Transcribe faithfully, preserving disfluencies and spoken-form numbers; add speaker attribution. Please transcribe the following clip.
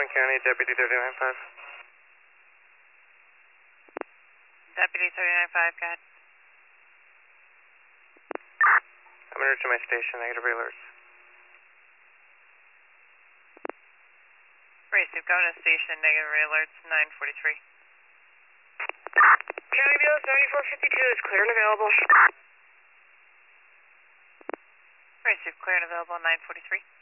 Speaker 1: Owen County, Deputy thirty-nine five.
Speaker 2: Deputy thirty-nine five, go ahead.
Speaker 1: I'm going to return my station, negative alerts.
Speaker 2: Receive, going to station, negative alerts, nine forty-three.
Speaker 3: County Bill seventy-four fifty-two is clear and available.
Speaker 2: Receive, clear and available, nine forty-three.